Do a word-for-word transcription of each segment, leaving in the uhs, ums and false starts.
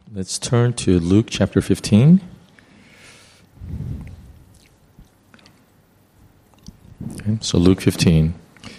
Let's turn to Luke chapter fifteen. Okay, so Luke fifteen.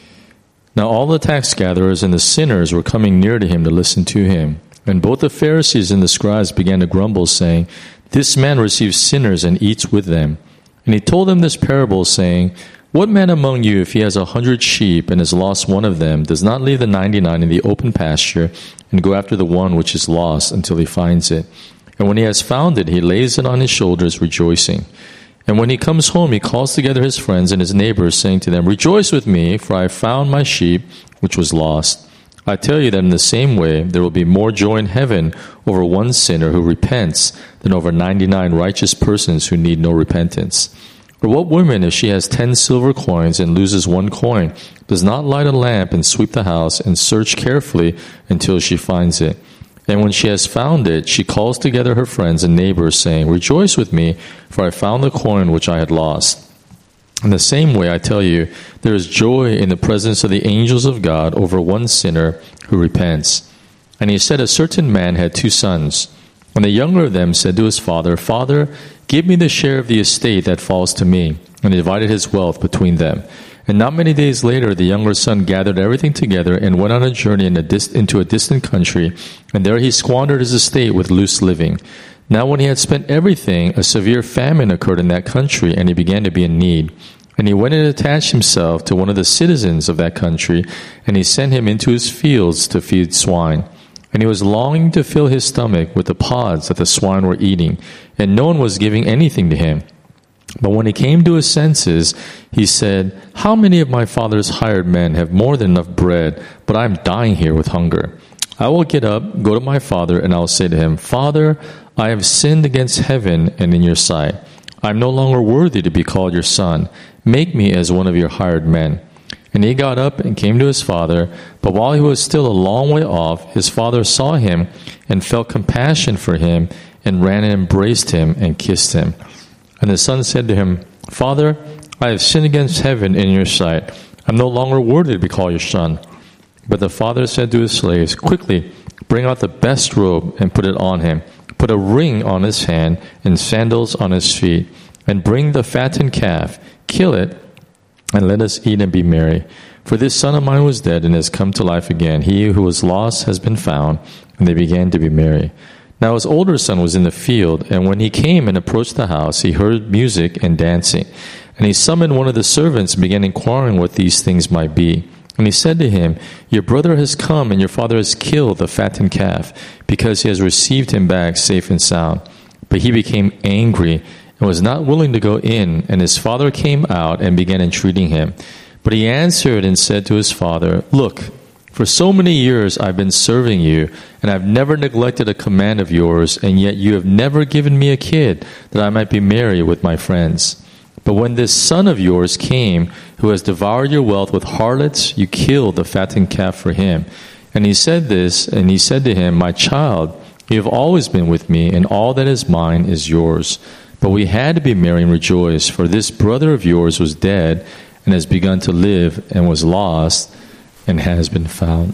Now all the tax gatherers and the sinners were coming near to him to listen to him. And both the Pharisees and the scribes began to grumble, saying, "This man receives sinners and eats with them." And he told them this parable, saying, "What man among you, if he has a hundred sheep and has lost one of them, does not leave the ninety-nine in the open pasture and go after the one which is lost until he finds it? And when he has found it, he lays it on his shoulders, rejoicing. And when he comes home, he calls together his friends and his neighbors, saying to them, 'Rejoice with me, for I have found my sheep which was lost.' I tell you that in the same way, there will be more joy in heaven over one sinner who repents than over ninety-nine righteous persons who need no repentance. Or what woman, if she has ten silver coins and loses one coin, does not light a lamp and sweep the house and search carefully until she finds it? And when she has found it, she calls together her friends and neighbors, saying, 'Rejoice with me, for I found the coin which I had lost.' In the same way, I tell you, there is joy in the presence of the angels of God over one sinner who repents." And he said, a certain man had two sons. And the younger of them said to his father, "Father, give me the share of the estate that falls to me." And he divided his wealth between them. And not many days later, the younger son gathered everything together and went on a journey in a dist- into a distant country, and there he squandered his estate with loose living. Now when he had spent everything, a severe famine occurred in that country, and he began to be in need. And he went and attached himself to one of the citizens of that country, and he sent him into his fields to feed swine. And he was longing to fill his stomach with the pods that the swine were eating, and no one was giving anything to him. But when he came to his senses, he said, "How many of my father's hired men have more than enough bread, but I am dying here with hunger? I will get up, go to my father, and I will say to him, 'Father, I have sinned against heaven and in your sight. I am no longer worthy to be called your son. Make me as one of your hired men.' And he got up and came to his father. But while he was still a long way off, his father saw him and felt compassion for him and ran and embraced him and kissed him. And the son said to him, 'Father, I have sinned against heaven and in your sight. I am no longer worthy to be called your son.' But the father said to his slaves, 'Quickly, bring out the best robe and put it on him. Put a ring on his hand and sandals on his feet. And bring the fattened calf, kill it, and let us eat and be merry. For this son of mine was dead and has come to life again. He who was lost has been found.' And they began to be merry. Now his older son was in the field, and when he came and approached the house, he heard music and dancing. And he summoned one of the servants and began inquiring what these things might be. And he said to him, 'Your brother has come, and your father has killed the fattened calf, because he has received him back safe and sound.' But he became angry and was not willing to go in, and his father came out and began entreating him. But he answered and said to his father, 'Look, for so many years I've been serving you, and I've never neglected a command of yours, and yet you have never given me a kid that I might be merry with my friends. But when this son of yours came, who has devoured your wealth with harlots, you killed the fattened calf for him.' And he said this, and he said to him, 'My child, you have always been with me, and all that is mine is yours. But we had to be merry and rejoice, for this brother of yours was dead and has begun to live, and was lost and has been found.'"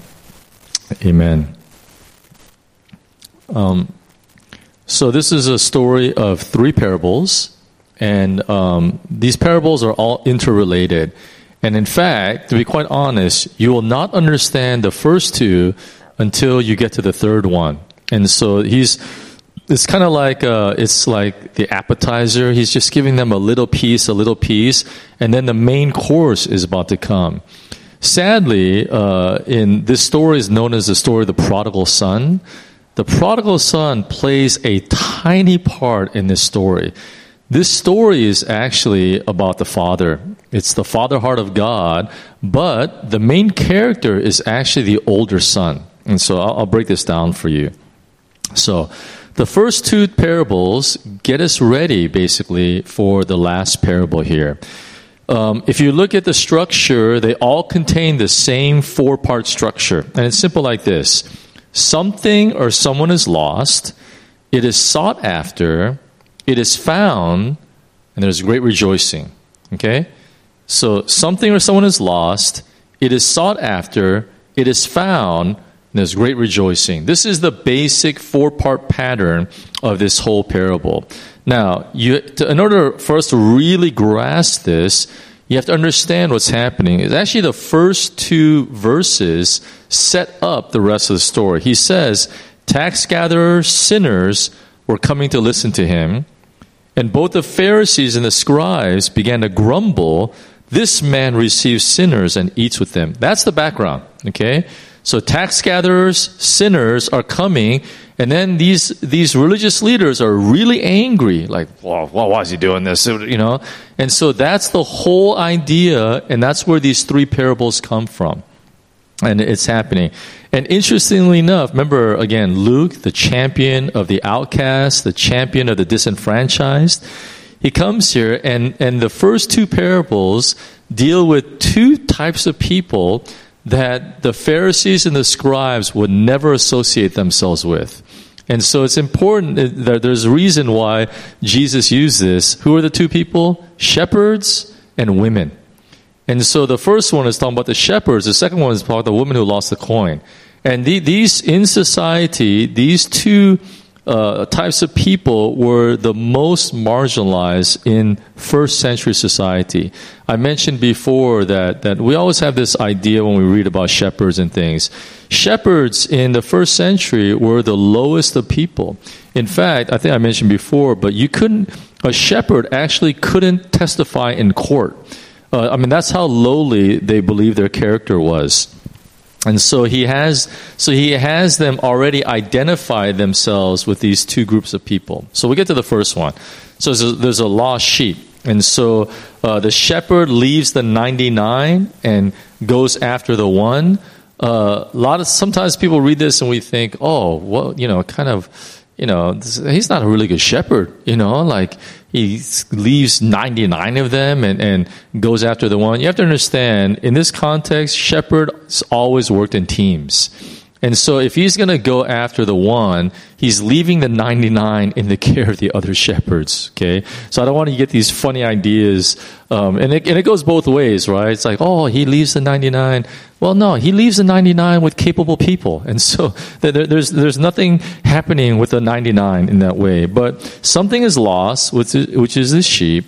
Amen. Um, so this is a story of three parables, and um, these parables are all interrelated. And in fact, to be quite honest, you will not understand the first two until you get to the third one. And so he's It's kind of like uh, it's like the appetizer. He's just giving them a little piece, a little piece, and then the main course is about to come. Sadly, uh, in this story is known as the story of the prodigal son. The prodigal son plays a tiny part in this story. This story is actually about the Father. It's the Father heart of God, but the main character is actually the older son. And so I'll, I'll break this down for you. So the first two parables get us ready, basically, for the last parable here. Um, if you look at the structure, they all contain the same four-part structure. And it's simple like this. Something or someone is lost, it is sought after, it is found, and there's great rejoicing. Okay? So something or someone is lost, it is sought after, it is found, there's great rejoicing. This is the basic four-part pattern of this whole parable. Now, you, to, in order for us to really grasp this, you have to understand what's happening. It's actually the first two verses set up the rest of the story. He says, tax gatherers, sinners were coming to listen to him, and both the Pharisees and the scribes began to grumble, this man receives sinners and eats with them. That's the background, okay? So tax gatherers, sinners are coming, and then these these religious leaders are really angry, like, well, well, why is he doing this? You know? And so that's the whole idea, and that's where these three parables come from. And it's happening. And interestingly enough, remember, again, Luke, the champion of the outcast, the champion of the disenfranchised, he comes here, and, and the first two parables deal with two types of people that the Pharisees and the scribes would never associate themselves with. And so it's important that there's a reason why Jesus used this. Who are the two people? Shepherds and women. And so the first one is talking about the shepherds. The second one is about the woman who lost the coin. And the, these, in society, these two uh, types of people were the most marginalized in first century society. I mentioned before that, that we always have this idea when we read about shepherds and things. Shepherds in the first century were the lowest of people. In fact, I think I mentioned before, but you couldn't, a shepherd actually couldn't testify in court. Uh, I mean, that's how lowly they believed their character was. And so he has, so he has them already identify themselves with these two groups of people. So we get to the first one. So there's a, there's a lost sheep. And so uh, the shepherd leaves the ninety-nine and goes after the one. Uh, a lot of, sometimes people read this and we think, oh, well, you know, kind of, you know, this, he's not a really good shepherd, you know, like he leaves ninety-nine of them and, and goes after the one. You have to understand, in this context, shepherds always worked in teams. And so if he's going to go after the one, he's leaving the ninety-nine in the care of the other shepherds, okay? So I don't want to get these funny ideas. Um, and, it, and it goes both ways, right? It's like, oh, he leaves the ninety-nine. Well, no, he leaves the ninety-nine with capable people. And so there, there's, there's nothing happening with the ninety-nine in that way. But something is lost, which is, which is this sheep,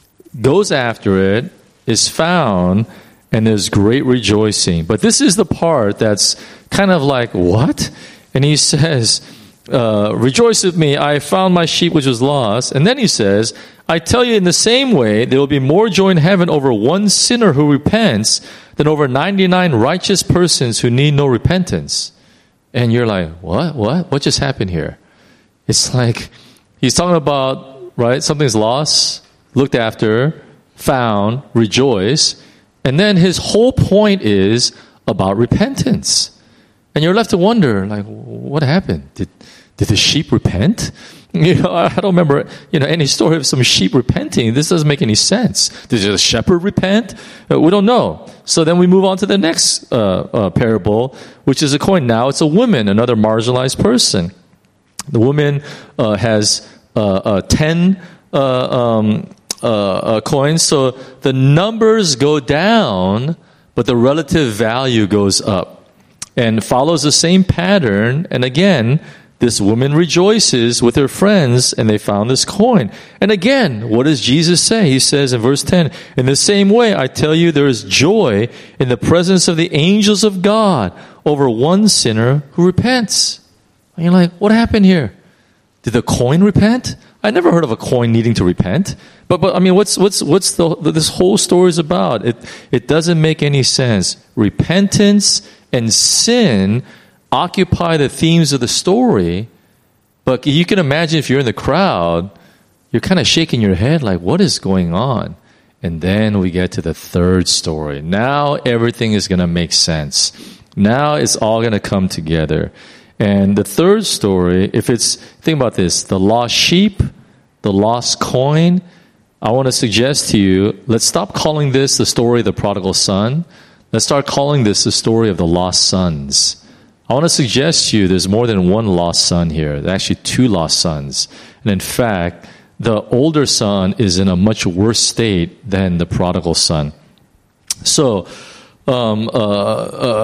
goes after it, is found, and there's great rejoicing. But this is the part that's kind of like, what? And he says, uh, rejoice with me, I found my sheep which was lost. And then he says, I tell you, in the same way, there will be more joy in heaven over one sinner who repents than over ninety-nine righteous persons who need no repentance. And you're like, what? What? What just happened here? It's like, he's talking about, right, something's lost, looked after, found, rejoice. And then his whole point is about repentance. And you're left to wonder, like, what happened? Did did the sheep repent? You know, I don't remember, you know, any story of some sheep repenting. This doesn't make any sense. Did the shepherd repent? Uh, we don't know. So then we move on to the next uh, uh, parable, which is a coin. Now it's a woman, another marginalized person. The woman uh, has uh, uh, ten uh, um, uh, uh, coins, so the numbers go down, but the relative value goes up, and follows the same pattern. And again, this woman rejoices with her friends, and they found this coin. And again, what does Jesus say? He says in verse ten, in the same way, I tell you, there is joy in the presence of the angels of God over one sinner who repents. And you're like, what happened here? Did the coin repent? I never heard of a coin needing to repent. But, but I mean, what's, what's, what's the, this whole story is about? It, it doesn't make any sense. Repentance and sin occupy the themes of the story, but you can imagine if you're in the crowd, you're kind of shaking your head like, what is going on? And then we get to the third story. Now everything is going to make sense. Now it's all going to come together. And the third story, if it's, think about this, the lost sheep, the lost coin, I want to suggest to you, let's stop calling this the story of the prodigal son. Let's start calling this the story of the lost sons. I want to suggest to you there's more than one lost son here. There's actually two lost sons. And in fact, the older son is in a much worse state than the prodigal son. So, um, uh, uh,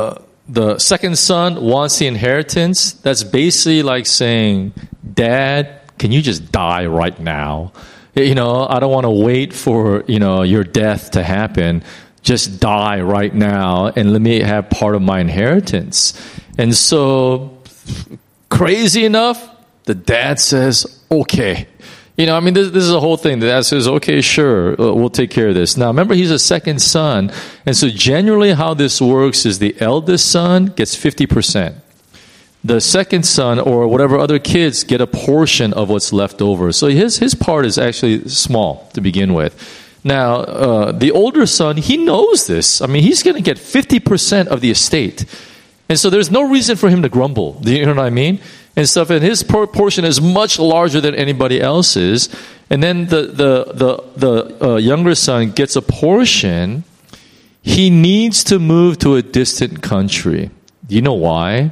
the second son wants the inheritance. That's basically like saying, Dad, can you just die right now? You know, I don't want to wait for, you know, your death to happen. Just die right now and let me have part of my inheritance. And so, crazy enough, the dad says, okay. You know, I mean, this, this is a whole thing. The dad says, okay, sure, we'll take care of this. Now, remember, he's a second son. And so generally how this works is the eldest son gets fifty percent. The second son or whatever other kids get a portion of what's left over. So his, his part is actually small to begin with. Now, uh, the older son, he knows this. I mean, he's going to get fifty percent of the estate. And so there's no reason for him to grumble. Do you know what I mean? And stuff, and his portion is much larger than anybody else's. And then the the the the uh, younger son gets a portion. He needs to move to a distant country. Do you know why?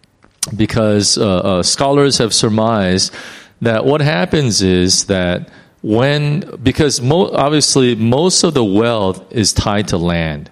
Because uh, uh, scholars have surmised that what happens is that when because mo- obviously most of the wealth is tied to land.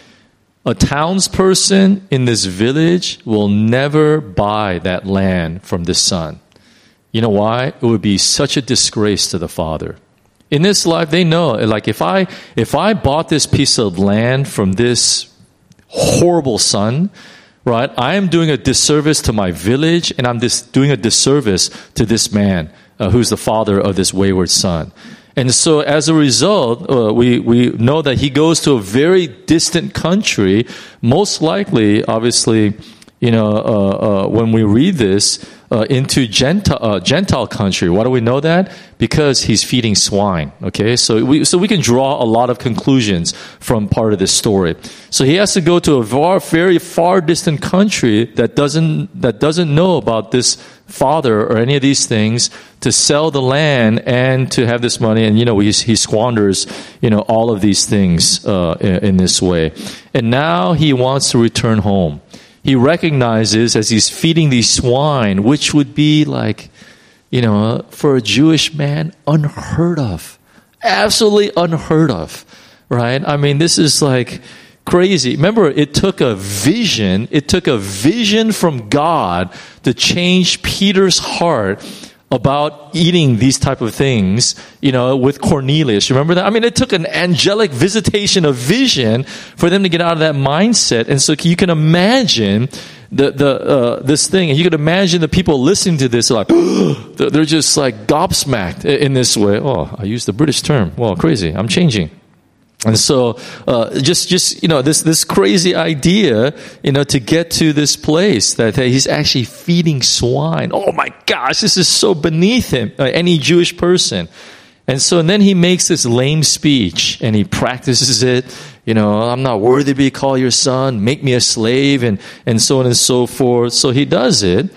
A townsperson in this village will never buy that land from this son. You know why? It would be such a disgrace to the father. In this life, they know, like if I if I bought this piece of land from this horrible son, right, I am doing a disservice to my village, and I'm dis- doing a disservice to this man uh, who's the father of this wayward son. And so as a result, uh, we, we know that he goes to a very distant country. Most likely, obviously, you know, uh, uh, when we read this, uh, into Gentile, uh, Gentile country. Why do we know that? Because he's feeding swine. Okay, so we so we can draw a lot of conclusions from part of this story. So he has to go to a far, very far distant country that doesn't that doesn't know about this father or any of these things, to sell the land and to have this money. And you know, he, he squanders you know all of these things uh, in, in this way. And now he wants to return home. He recognizes as he's feeding these swine, which would be like, you know, for a Jewish man, unheard of. Absolutely unheard of, right? I mean, this is like crazy. Remember, it took a vision, it took a vision from God to change Peter's heart about eating these type of things, you know, with Cornelius. Remember that? I mean, it took an angelic visitation of vision for them to get out of that mindset. And so you can imagine the the uh, this thing, and you can imagine the people listening to this are like, they're just like gobsmacked in this way. Oh, I used the British term. Well, crazy. I'm changing. And so, uh, just, just, you know, this, this crazy idea, you know, to get to this place that, that he's actually feeding swine. Oh my gosh, this is so beneath him, uh, any Jewish person. And so, and then he makes this lame speech and he practices it. You know, I'm not worthy to be called your son. Make me a slave, and, and so on and so forth. So he does it.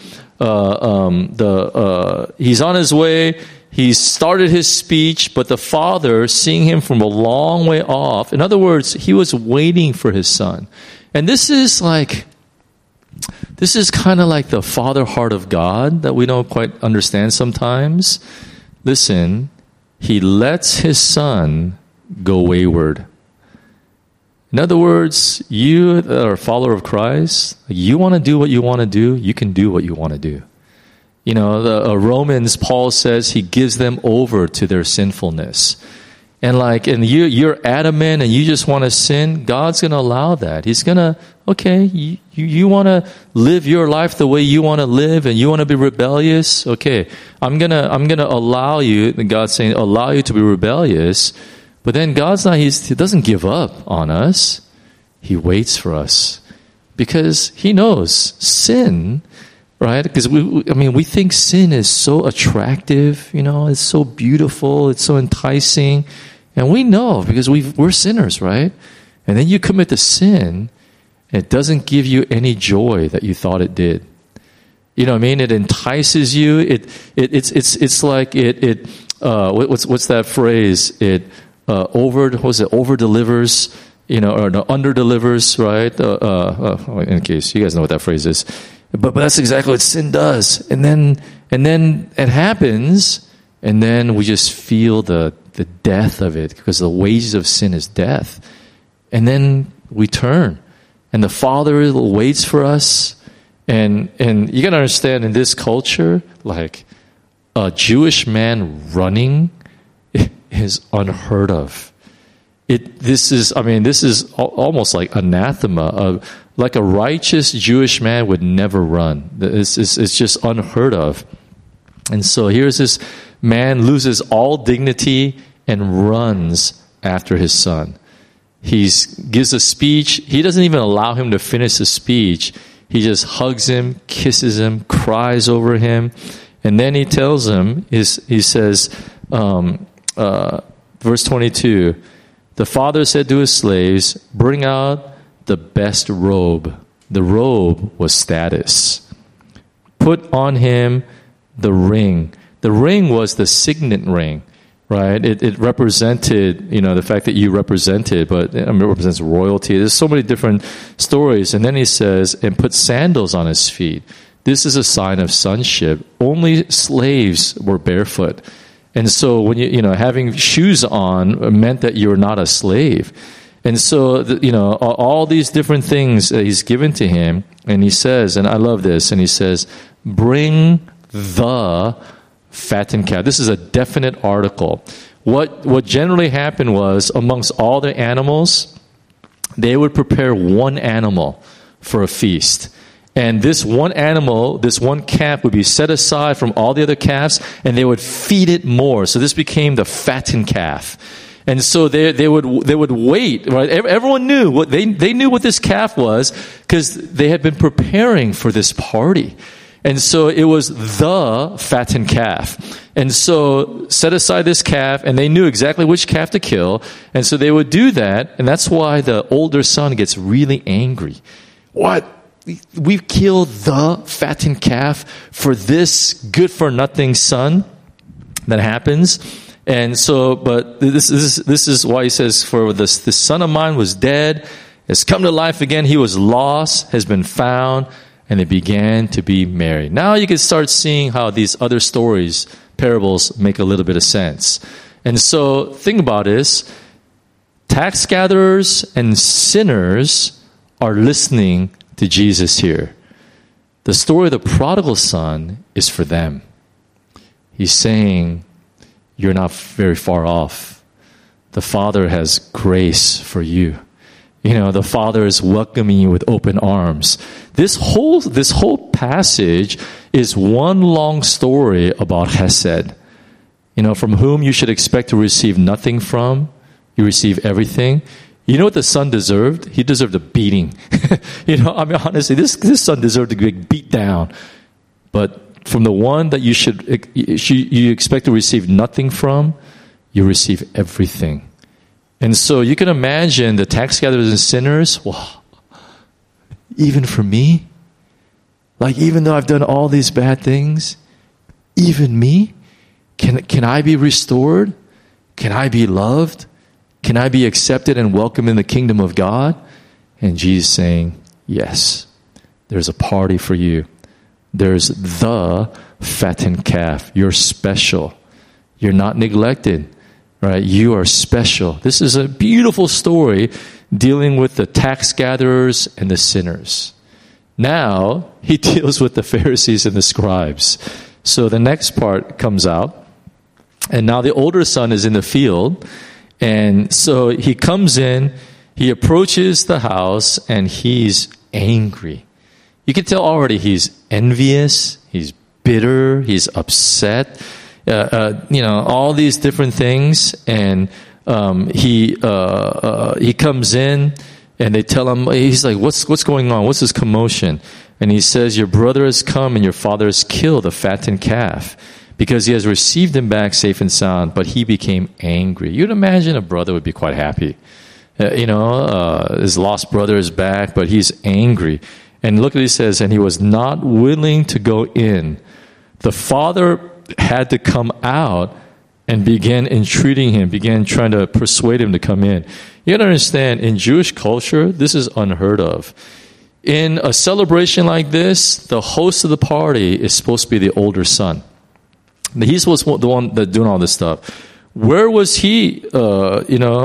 Uh, um, the, uh, he's on his way. He started his speech, but the father, seeing him from a long way off, in other words, he was waiting for his son. And this is like, this is kind of like the father heart of God that we don't quite understand sometimes. Listen, he lets his son go wayward. In other words, you that are a follower of Christ, you want to do what you want to do, you can do what you want to do. You know, the uh, Romans, Paul says he gives them over to their sinfulness. And like, and you, you're adamant and you just want to sin, God's going to allow that. He's going to, okay, you, you, you want to live your life the way you want to live and you want to be rebellious? Okay, I'm going to, I'm going to allow you, and God's saying, allow you to be rebellious. But then God's not, he's, he doesn't give up on us. He waits for us because he knows sin. Right? Because we, I mean, we think sin is so attractive, you know, it's so beautiful, it's so enticing. And we know because we we're sinners, right? And then you commit the sin, and it doesn't give you any joy that you thought it did. You know what I mean? It entices you. It, it it's it's it's like it it uh what's what's that phrase? It uh over what's it over delivers, you know, or no, under delivers, right? Uh, uh, uh in case you guys know what that phrase is. But, but that's exactly what sin does. And then and then it happens, and then we just feel the, the death of it, because the wages of sin is death. And then we turn. and the Father waits for us. And and you gotta understand, in this culture, like a Jewish man running is unheard of. It this is I mean this is almost like anathema. Uh, like a righteous Jewish man would never run. It's, it's, it's just unheard of. And so here's this man loses all dignity and runs after his son. He gives a speech. He doesn't even allow him to finish the speech. He just hugs him, kisses him, cries over him. And then he tells him, is he says, um, uh, verse twenty-two, the father said to his slaves, bring out the best robe. The robe was status. Put on him the ring. The ring was the signet ring, right? It, it represented, you know, the fact that you represented, but I mean, it represents royalty. There's so many different stories. And then he says, and put sandals on his feet. This is a sign of sonship. Only slaves were barefoot. And so when you, you know, having shoes on meant that you were not a slave. And so, you know, all these different things that he's given to him, and he says, and I love this, and he says, bring the fattened calf. This is a definite article. What what generally happened was, amongst all the animals, they would prepare one animal for a feast. And this one animal, this one calf would be set aside from all the other calves, and they would feed it more. So this became the fattened calf. And so they they would they would wait, right? Everyone knew what they they knew what this calf was because they had been preparing for this party. And so it was the fattened calf. And so set aside this calf, and they knew exactly which calf to kill. And so they would do that, and that's why the older son gets really angry. What? We've killed the fattened calf for this good-for-nothing son? That happens. And so, but this, this is this is why he says, for this, this son of mine was dead, has come to life again. He was lost, has been found, and they began to be merry. Now you can start seeing how these other stories, parables, make a little bit of sense. And so, think about this. Tax gatherers and sinners are listening to Jesus here. The story of the prodigal son is for them. He's saying, you're not very far off. The Father has grace for you. You know, the Father is welcoming you with open arms. This whole this whole passage is one long story about Hesed. You know, from whom you should expect to receive nothing from, you receive everything. You know what the son deserved? He deserved a beating. You know, I mean, honestly, this this son deserved to get beat down. But from the one that you should you expect to receive nothing from, you receive everything. And so you can imagine the tax gatherers and sinners, well, even for me? Like, even though I've done all these bad things, even me? Can, can I be restored? Can I be loved? Can I be accepted and welcomed in the kingdom of God? And Jesus saying, yes, there's a party for you. There's the fattened calf. You're special. You're not neglected, right? You are special. This is a beautiful story dealing with the tax gatherers and the sinners. Now, he deals with the Pharisees and the scribes. So the next part comes out. And now the older son is in the field. And so he comes in, he approaches the house, and he's angry. You can tell already he's envious, he's bitter, he's upset, uh, uh, you know, all these different things. And um, he uh, uh, he comes in, and they tell him, he's like, what's what's going on? What's this commotion? And he says, your brother has come, and your father has killed a fattened calf, because he has received him back safe and sound, but he became angry. You'd imagine a brother would be quite happy. Uh, you know, uh, his lost brother is back, but he's angry. And look what he says, and he was not willing to go in. The father had to come out and began entreating him, began trying to persuade him to come in. You got to understand, in Jewish culture, this is unheard of. In a celebration like this, the host of the party is supposed to be the older son. He's supposed to be the one that's doing all this stuff. Where was he, uh, you know,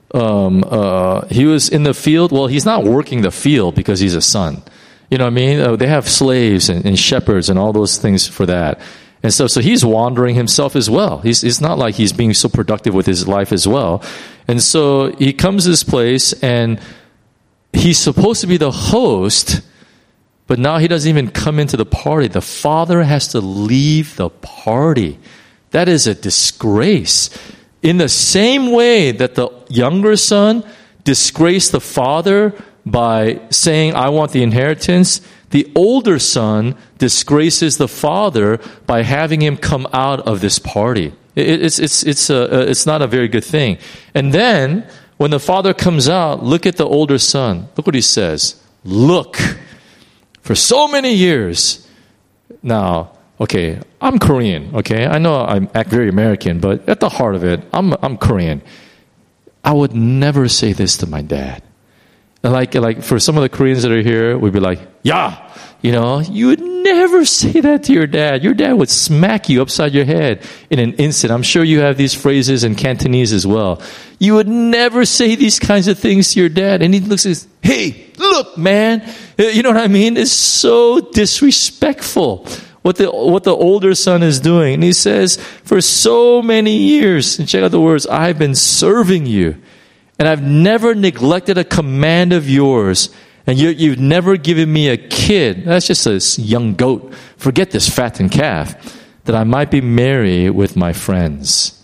um, uh, he was in the field. Well, he's not working the field because he's a son. You know what I mean? Uh, they have slaves and, and shepherds and all those things for that. And so, so he's wandering himself as well. He's, it's not like he's being so productive with his life as well. And so he comes to this place and he's supposed to be the host, but now he doesn't even come into the party. The father has to leave the party. That is a disgrace. In the same way that the younger son disgraced the father by saying, I want the inheritance, the older son disgraces the father by having him come out of this party. It, it's, it's, it's, a, it's not a very good thing. And then, when the father comes out, look at the older son. Look what he says. Look, for so many years. Now, okay, I'm Korean, okay? I know I act very American, but at the heart of it, I'm, I'm Korean. I would never say this to my dad. Like, like for some of the Koreans that are here, we'd be like, yeah, you know, you would never say that to your dad. Your dad would smack you upside your head in an instant. I'm sure you have these phrases in Cantonese as well. You would never say these kinds of things to your dad. And he looks and says, hey, look, man. You know what I mean? It's so disrespectful what the, what the older son is doing. And he says, for so many years, and check out the words, I've been serving you. And I've never neglected a command of yours. And you, you've never given me a kid. That's just a young goat. Forget this fattened calf. That I might be merry with my friends.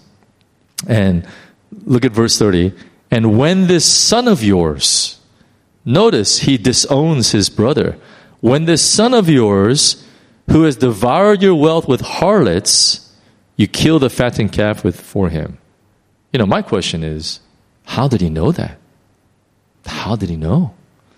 And look at verse thirty. And when this son of yours, notice he disowns his brother. When this son of yours, who has devoured your wealth with harlots, you kill the fattened calf with, for him. You know, my question is, how did he know that? How did he know?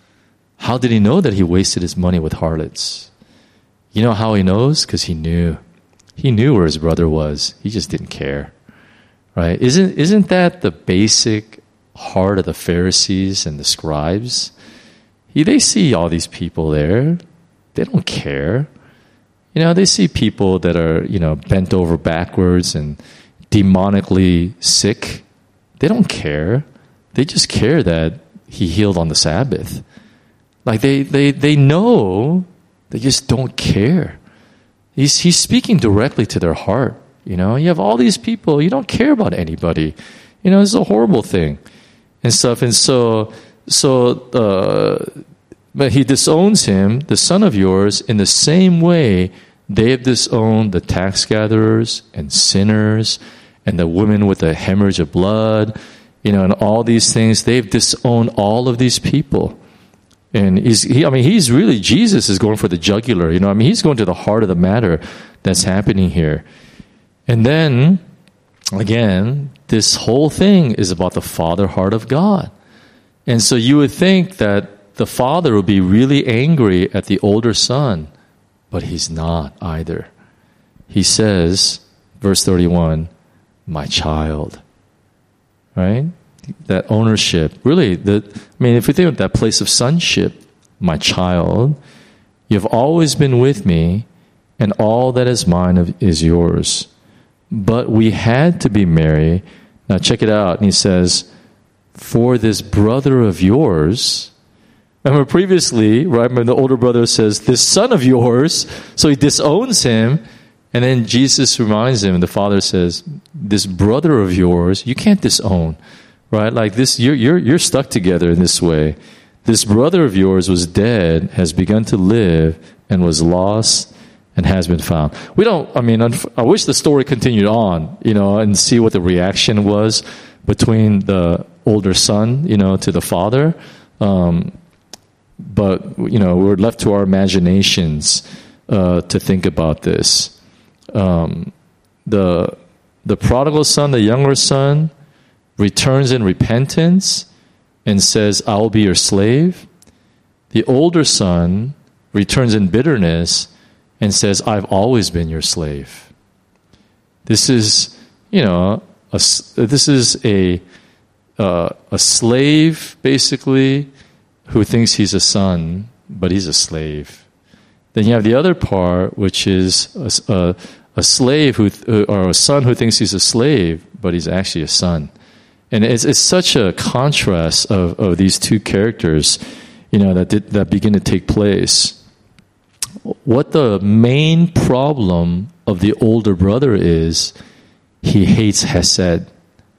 How did he know that he wasted his money with harlots? You know how he knows? Because he knew. He knew where his brother was. He just didn't care. Right? Isn't, isn't that the basic heart of the Pharisees and the scribes? He, they see all these people there. They don't care. You know, they see people that are, you know, bent over backwards and demonically sick. They don't care. They just care that he healed on the Sabbath. Like they, they, they know, they just don't care. He's, he's speaking directly to their heart. You know, you have all these people, you don't care about anybody. You know, it's a horrible thing and stuff. And so, so, uh, but he disowns him, the son of yours, in the same way they have disowned the tax gatherers and sinners and the women with the hemorrhage of blood, you know, and all these things. They've disowned all of these people. And he's, he, I mean, he's really, Jesus is going for the jugular, you know, I mean, he's going to the heart of the matter that's happening here. And then, again, this whole thing is about the father heart of God. And so you would think that the father would be really angry at the older son, but he's not either. He says, verse thirty-one, my child, right? That ownership, really, the, I mean, if you think of that place of sonship, my child, you've always been with me, and all that is mine is yours. But we had to be married. Now check it out. And he says, for this brother of yours. Remember previously, right, when the older brother says, this son of yours, so he disowns him. And then Jesus reminds him, and the father says, this brother of yours, you can't disown. Right? Like this, you're, you're, you're stuck together in this way. This brother of yours was dead, has begun to live, and was lost, and has been found. We don't, I mean, I wish the story continued on, you know, and see what the reaction was between the older son, you know, to the father. Um, but, you know, we're left to our imaginations uh, to think about this. Um, the the prodigal son, the younger son, returns in repentance and says, I will be your slave. The older son returns in bitterness and says, I've always been your slave. This is, you know, a, this is a uh, a slave, basically, who thinks he's a son, but he's a slave. Then you have the other part, which is a, a, a slave who, or a son who thinks he's a slave, but he's actually a son. And it's, it's such a contrast of, of these two characters, you know, that did, that begin to take place. What the main problem of the older brother is, he hates Hesed.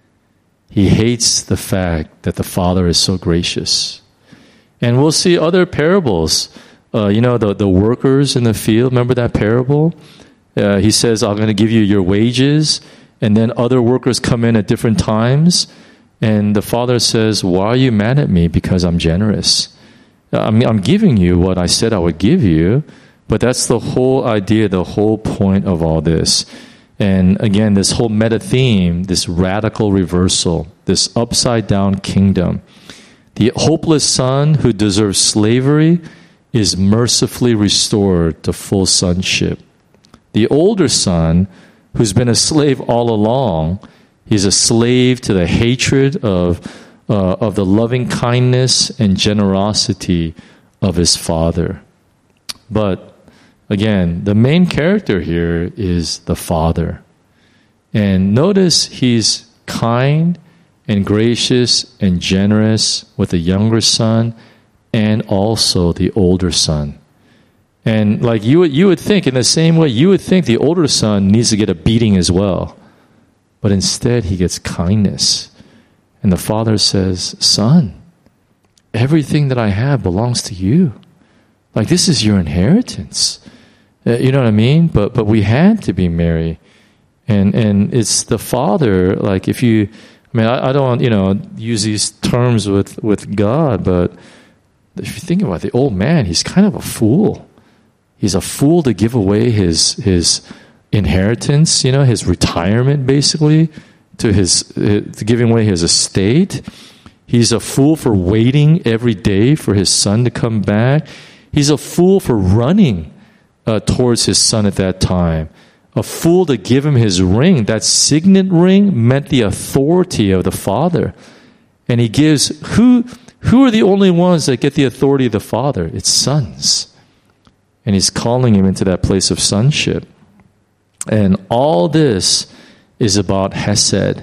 He hates the fact that the father is so gracious. And we'll see other parables. Uh, you know, the, the workers in the field, remember that parable? Uh, he says, I'm going to give you your wages. And then other workers come in at different times. And the father says, why are you mad at me? Because I'm generous. I mean, I'm giving you what I said I would give you. But that's the whole idea, the whole point of all this. And again, this whole meta theme, this radical reversal, this upside down kingdom. The hopeless son who deserves slavery is mercifully restored to full sonship. The older son, who's been a slave all along, he's a slave to the hatred of, uh, of the loving kindness and generosity of his father. But again, the main character here is the father. And notice he's kind and gracious and generous with the younger son and also the older son. And like you would, you would think, in the same way, you would think the older son needs to get a beating as well. But instead, he gets kindness. And the father says, son, everything that I have belongs to you. Like, this is your inheritance. Uh, you know what I mean? But but we had to be married. And and it's the father, like if you, I mean, I, I don't, you know, use these terms with, with God, but if you think about it, the old man, he's kind of a fool. He's a fool to give away his his inheritance, you know, his retirement, basically, to his uh, to giving away his estate. He's a fool for waiting every day for his son to come back. He's a fool for running uh, towards his son at that time. A fool to give him his ring. That signet ring meant the authority of the father. And he gives, who who are the only ones that get the authority of the father? It's sons. And he's calling him into that place of sonship. And all this is about Hesed.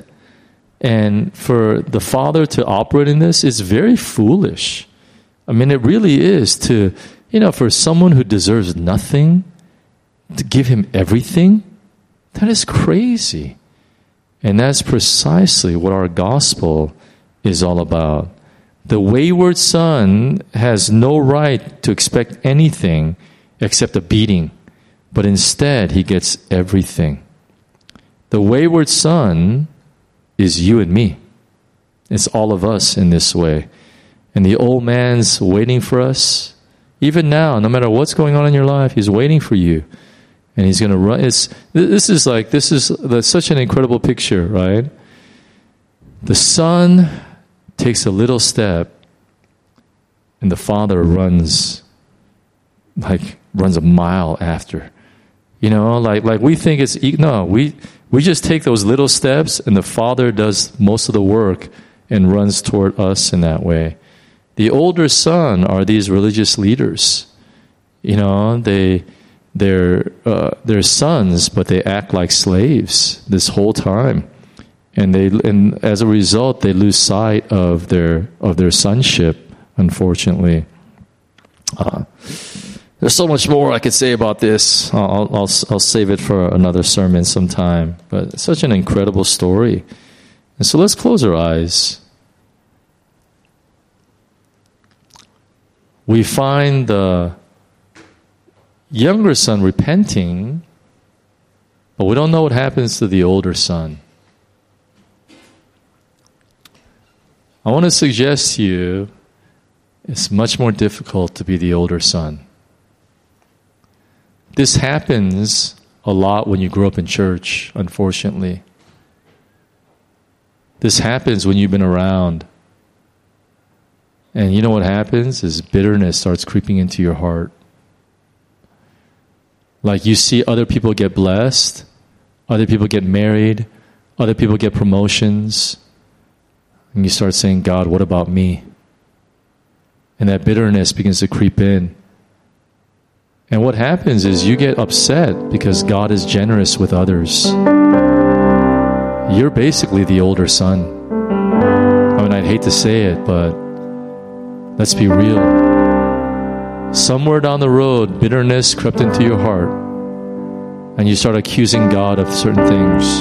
And for the father to operate in this is very foolish. I mean, it really is to, you know, for someone who deserves nothing, to give him everything, that is crazy. And that's precisely what our gospel is all about. The wayward son has no right to expect anything except a beating, but instead he gets everything. The wayward son is you and me. It's all of us in this way. And the old man's waiting for us. Even now, no matter what's going on in your life, he's waiting for you. And he's going to run. It's, this is like, this is that's such an incredible picture, right? The son takes a little step, and the father runs, like, runs a mile after. You know, like, like we think it's, no, we, we just take those little steps, and the father does most of the work and runs toward us in that way. The older son are these religious leaders. You know, they, they're, uh, they're sons, but they act like slaves this whole time. And they, and as a result, they lose sight of their, of their sonship, unfortunately. Uh, there's so much more I could say about this. I'll, I'll, I'll save it for another sermon sometime. But it's such an incredible story. And so let's close our eyes. We find the younger son repenting, but we don't know what happens to the older son. I want to suggest to you it's much more difficult to be the older son. This happens a lot when you grow up in church, unfortunately. This happens when you've been around. And you know what happens is bitterness starts creeping into your heart. Like you see other people get blessed, other people get married, other people get promotions, and you start saying, God, what about me? And that bitterness begins to creep in. And what happens is you get upset because God is generous with others. You're basically the older son. mean, I'd hate to say it, but let's be real. Somewhere down the road, bitterness crept into your heart, and you start accusing God of certain things.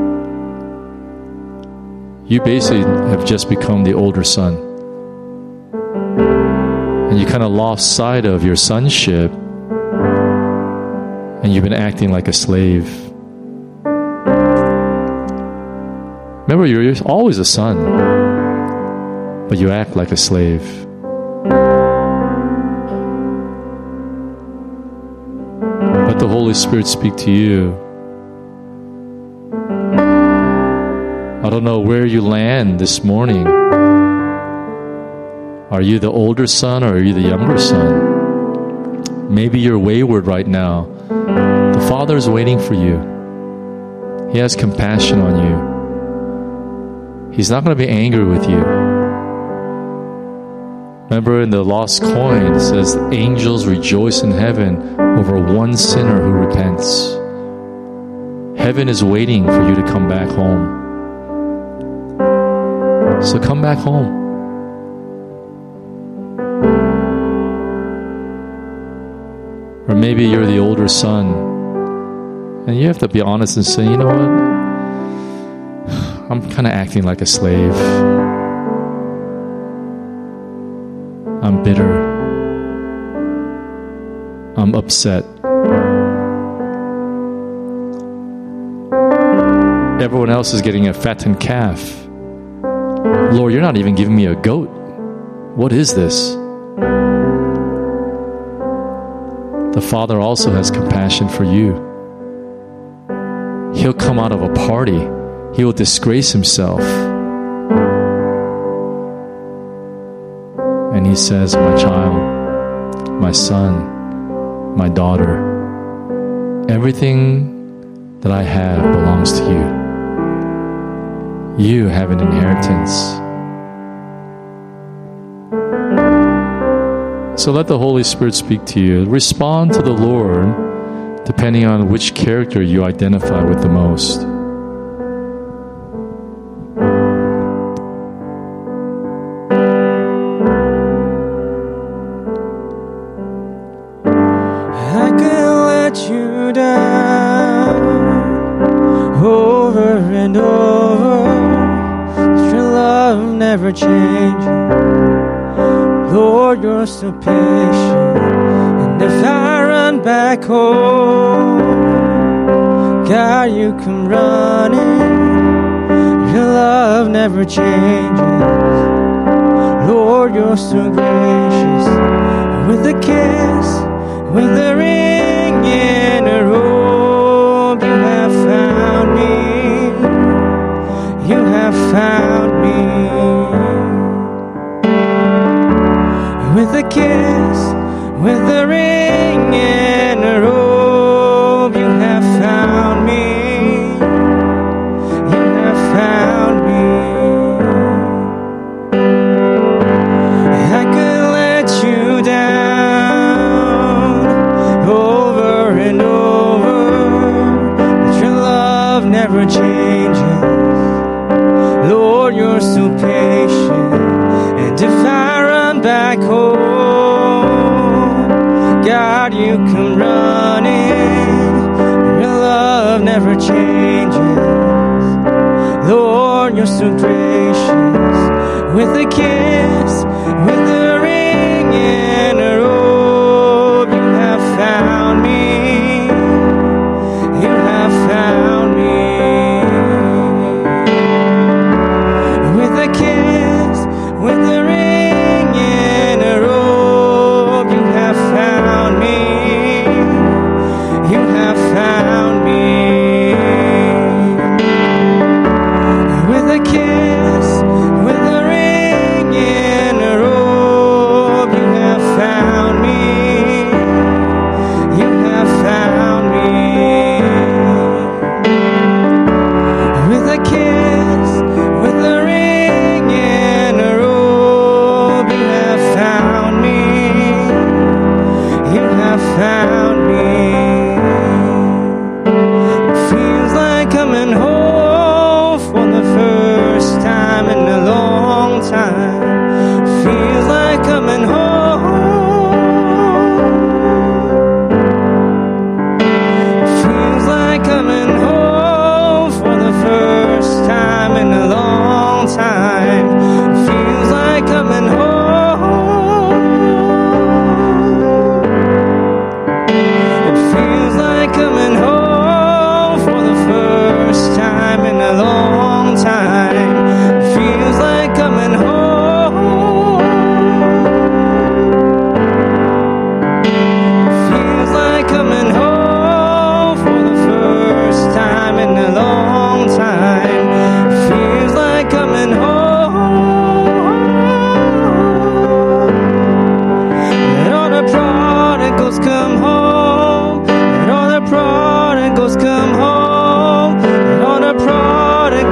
You basically have just become the older son. And you kind of lost sight of your sonship, and you've been acting like a slave. Remember, you're always a son, but you act like a slave. Let the Holy Spirit speak to you. I don't know where you land this morning. Are you the older son or are you the younger son? Maybe you're wayward right now. The Father is waiting for you. He has compassion on you. He's not going to be angry with you. Remember in the lost coin, it says, angels rejoice in heaven over one sinner who repents. Heaven is waiting for you to come back home. So come back home. Or maybe you're the older son, and you have to be honest and say, you know what? I'm kind of acting like a slave. I'm bitter. I'm upset. Everyone else is getting a fattened calf. Lord, you're not even giving me a goat. What is this? The Father also has compassion for you. He'll come out of a party. He will disgrace himself. And he says, my child, my son, my daughter, everything that I have belongs to you. You have an inheritance. So let the Holy Spirit speak to you. Respond to the Lord depending on which character you identify with the most. I could let you down over and over, but your love never changes. Lord, you're so patient, and if I run back home, God, you come running. Your love never changes. Lord, you're so gracious. With a kiss, with a ring in a robe, you have found me. You have found me. With a kiss, with a ring and a robe, you have found me. You have found me. I could let you down over and over, but your love never changes. Lord, you're so patient, and if I run back home, God, you come running. Your love never changes. Lord, you're so gracious. With a kiss, with a ring and a robe, you have found me. You have found me. With a kiss, with a ring and a robe, you have found me. You have found me. With a kiss, with a ring and a robe,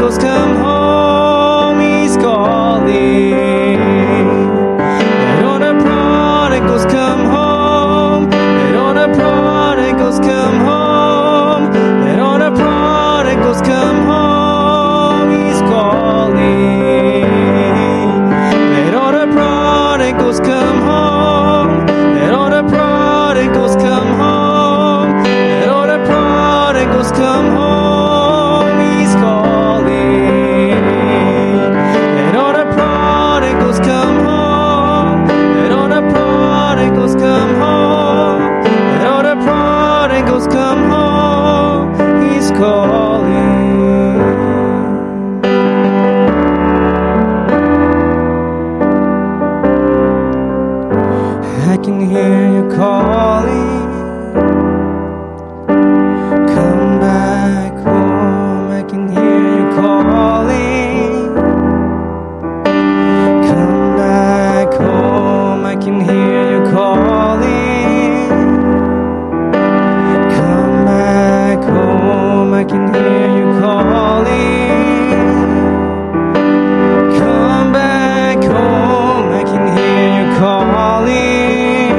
prodigals come home, He's calling. Let all the prodigals come home. Let all the prodigals come home. Let all the prodigals come home, He's calling. Let all the prodigals come home. Let all the prodigals come home. Let all the prodigals come home, He's calling. Let all the prodigals come home. Let all the prodigals come home. Let all the prodigals come home, He's calling. I can hear you calling. Come back home. I can hear you calling. Come back home. I can hear you calling. Come back home. I can hear you calling. Come back home. I can hear you calling.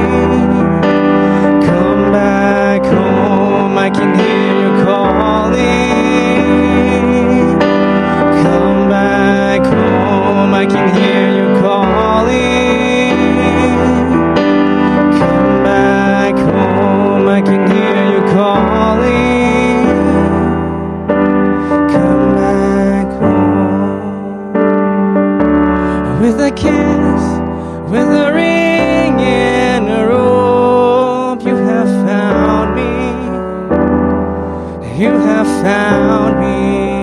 Come back home. I can hear you calling. Come back home. I can hear you calling. Come back home. I can hear you calling. Come back home. With a kiss, with a ring and a robe, you have found me. You have found me.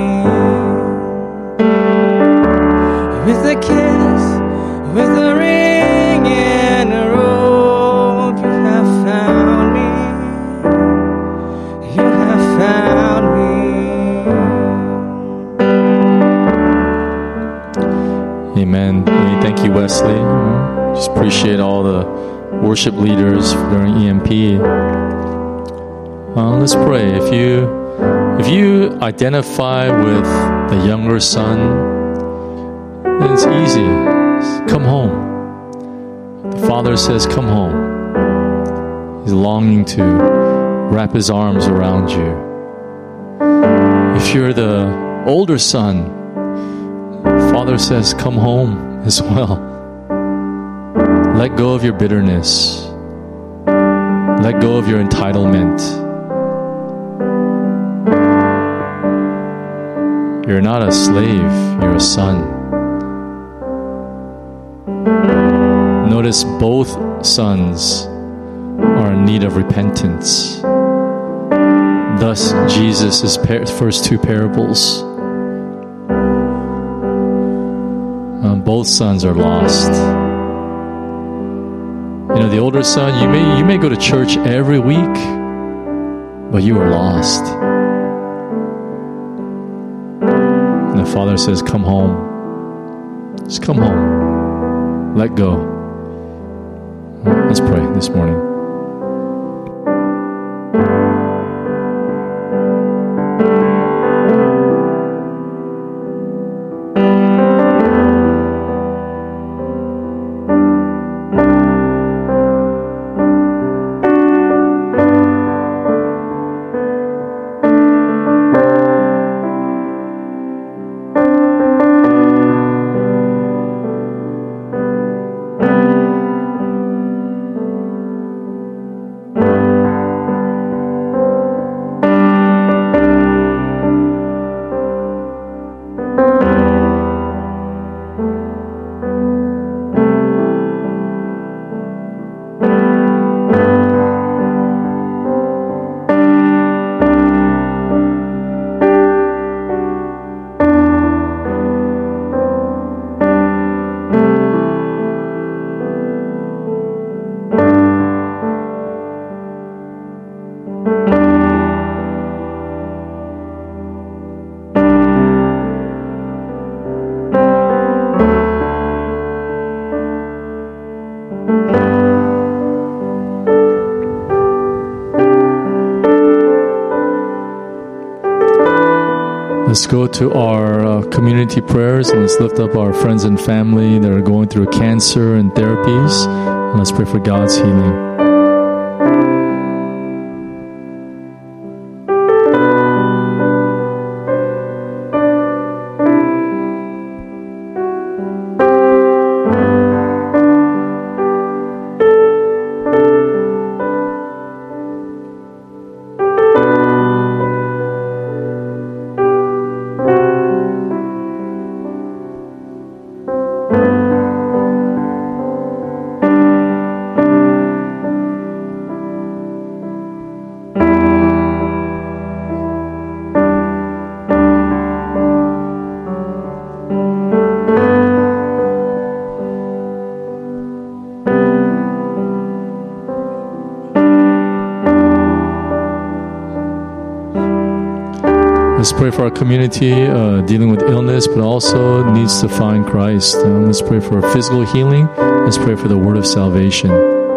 With a kiss, with a ring and a robe, you have found me. You have found me. Amen. Thank you, Wesley. Just appreciate all the worship leaders during E M P. Uh, let's pray. If you if you identify with the younger son, then it's easy. Come home. The father says, "Come home." He's longing to wrap his arms around you. If you're the older son, Father says, come home as well. Let go of your bitterness. Let go of your entitlement. You're not a slave, you're a son. Notice both sons are in need of repentance. Thus, Jesus' par- first two parables. Uh, both sons are lost. You know, the older son, you may you may go to church every week, but you are lost. And the father says, "Come home. Just come home. Let go." Let's pray this morning. Let's go to our uh, community prayers and let's lift up our friends and family that are going through cancer and therapies. And let's pray for God's healing. Let's pray for our community uh, dealing with illness, but also needs to find Christ. Um, let's pray for physical healing. Let's pray for the word of salvation.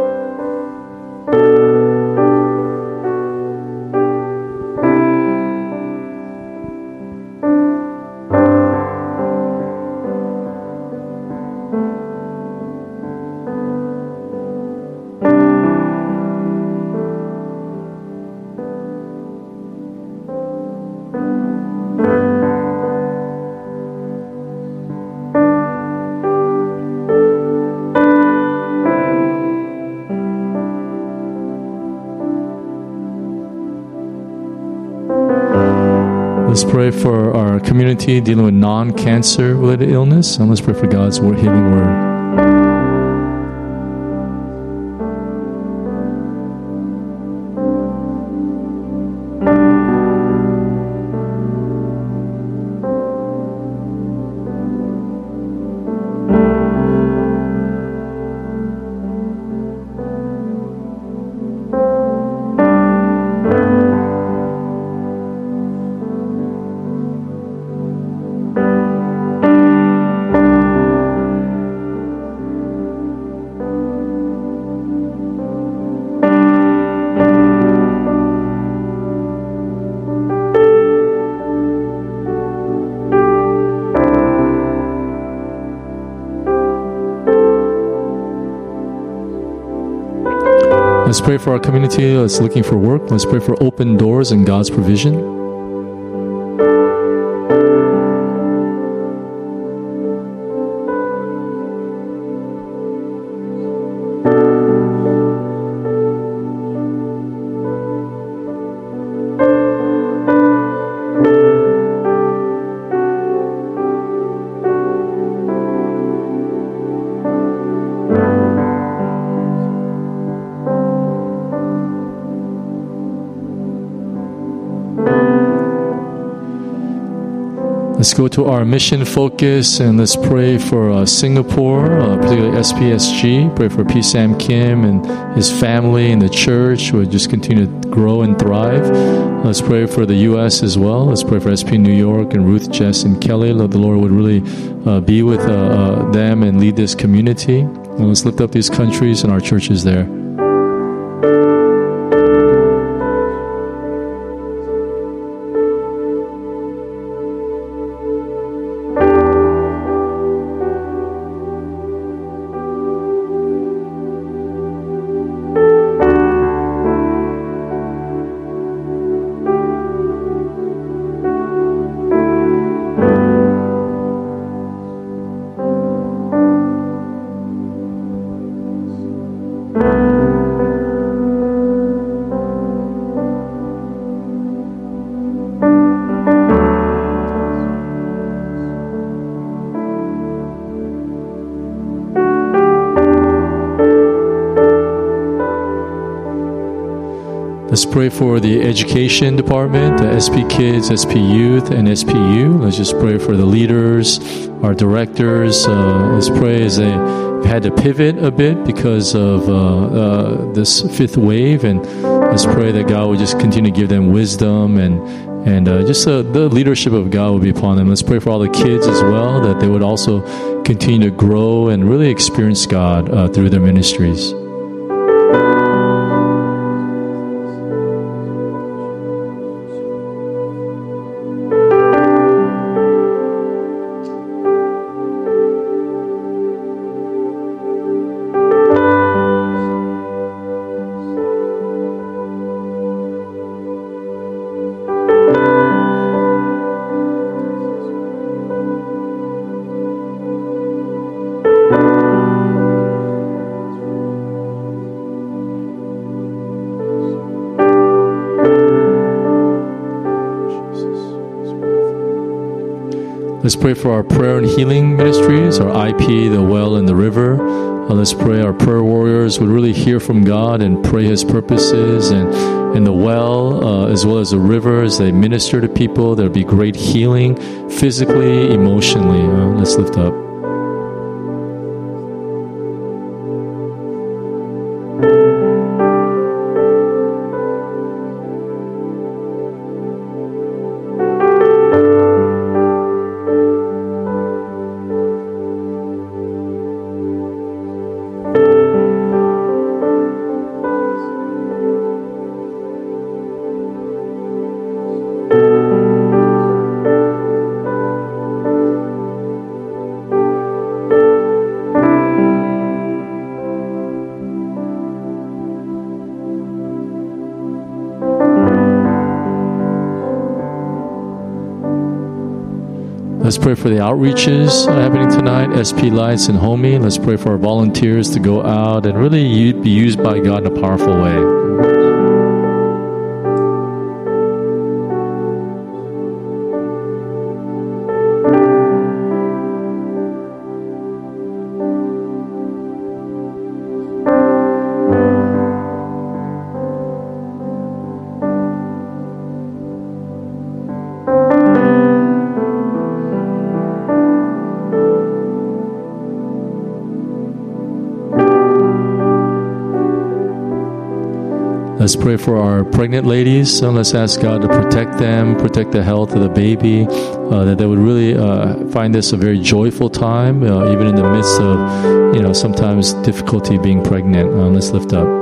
Let's pray for our community dealing with non-cancer related illness, and let's pray for God's word, healing word. Let's pray for our community that's looking for work. Let's pray for open doors and God's provision. Let's go to our mission focus and let's pray for uh, Singapore, uh, particularly S P S G. Pray for P. Sam Kim and his family and the church who would just continue to grow and thrive. Let's pray for the U S as well. Let's pray for S P New York and Ruth, Jess, and Kelly. Lord, the Lord would really uh, be with uh, uh, them and lead this community. And let's lift up these countries and our churches there. Let's pray for the education department, the S P Kids, S P Youth, and S P U. Let's just pray for the leaders, our directors. Uh, let's pray as they had to pivot a bit because of uh, uh, this fifth wave, and let's pray that God would just continue to give them wisdom and and uh, just uh, the leadership of God would be upon them. Let's pray for all the kids as well, that they would also continue to grow and really experience God uh, through their ministries. Let's pray for our prayer and healing ministries, our I P, the well, and the river. Uh, let's pray our prayer warriors would really hear from God and pray His purposes, and in the well uh, as well as the river as they minister to people. There'll be great healing physically, emotionally. Uh, let's lift up. Let's pray for the outreaches happening tonight, S P Lights and Homey. Let's pray for our volunteers to go out and really be used by God in a powerful way. Let's pray for our pregnant ladies. So let's ask God to protect them, protect the health of the baby, uh, that they would really uh, find this a very joyful time, uh, even in the midst of, you know, sometimes difficulty being pregnant. Uh, let's lift up.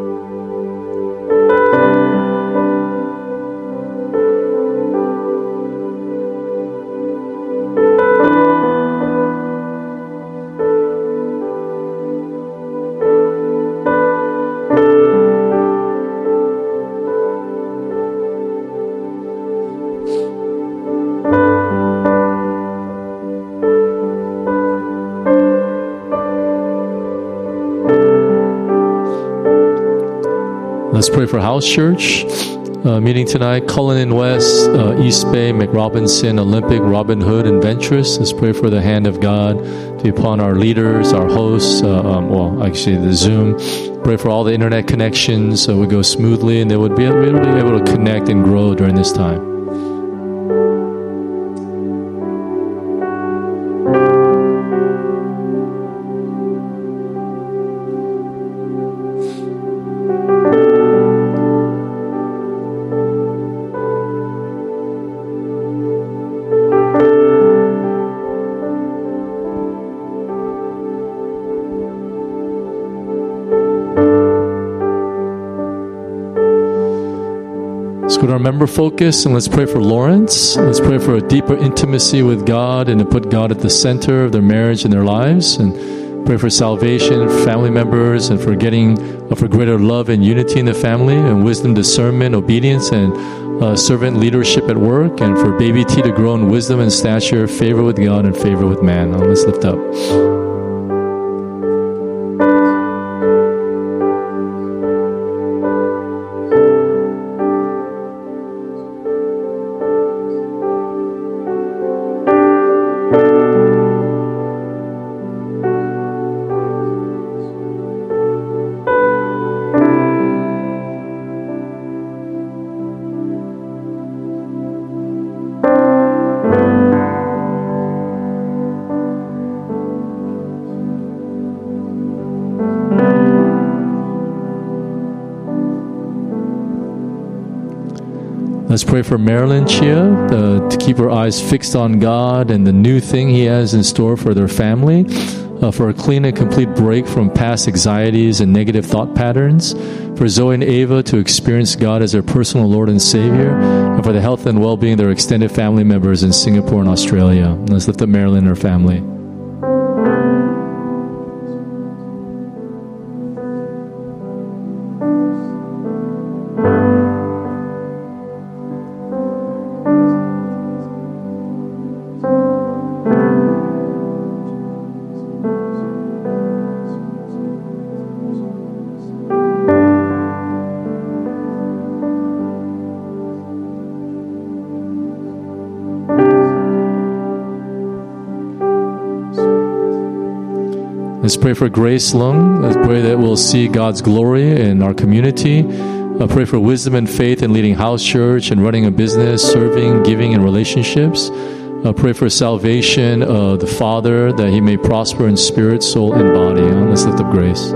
Let's pray for House Church uh, meeting tonight. Cullinan West, uh, East Bay, McRobinson, Olympic, Robin Hood, and Ventress. Let's pray for the hand of God to be upon our leaders, our hosts, uh, um, well, actually the Zoom. Pray for all the internet connections so it would go smoothly and they would be really able to connect and grow during this time. Let's go to our member focus and let's pray for Lawrence. Let's pray for a deeper intimacy with God and to put God at the center of their marriage and their lives, and pray for salvation, family members, and for getting uh, for greater love and unity in the family, and wisdom, discernment, obedience, and uh, servant leadership at work, and for baby T to grow in wisdom and stature, favor with God and favor with man. Now let's lift up. Let's pray for Marilyn Chia uh, to keep her eyes fixed on God and the new thing He has in store for their family, uh, for a clean and complete break from past anxieties and negative thought patterns, for Zoe and Ava to experience God as their personal Lord and Savior, and for the health and well-being of their extended family members in Singapore and Australia. Let's lift up Marilyn and her family. Let's pray for Grace Lung. Let's pray that we'll see God's glory in our community. I pray for wisdom and faith in leading house church and running a business, serving, giving, and relationships. I pray for salvation of the Father, that he may prosper in spirit, soul, and body. Let's lift up Grace.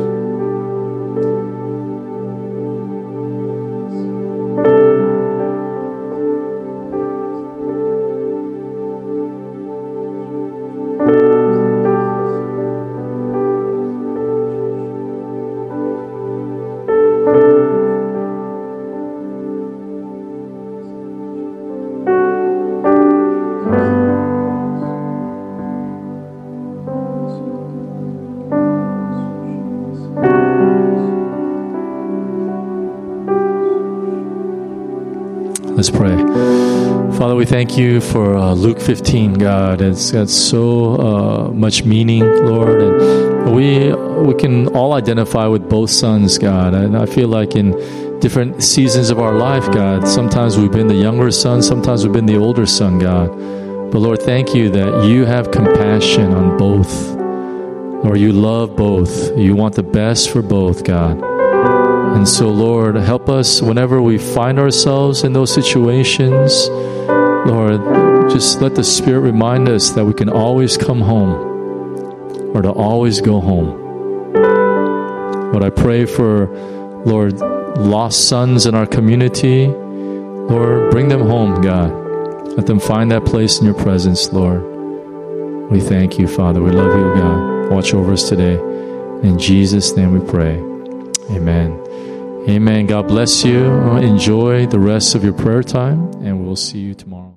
Let's pray. Father, we thank you for uh, Luke fifteen, God. It's got so uh, much meaning, Lord. And we we can all identify with both sons, God. And I feel like in different seasons of our life, God, sometimes we've been the younger son, sometimes we've been the older son, God. But Lord, thank you that you have compassion on both. Lord, you love both. You want the best for both, God. And so, Lord, help us whenever we find ourselves in those situations. Lord, just let the Spirit remind us that we can always come home, or to always go home. Lord, I pray for, Lord, lost sons in our community. Lord, bring them home, God. Let them find that place in your presence, Lord. We thank you, Father. We love you, God. Watch over us today. In Jesus' name we pray. Amen. Amen. God bless you. Enjoy the rest of your prayer time, and we'll see you tomorrow.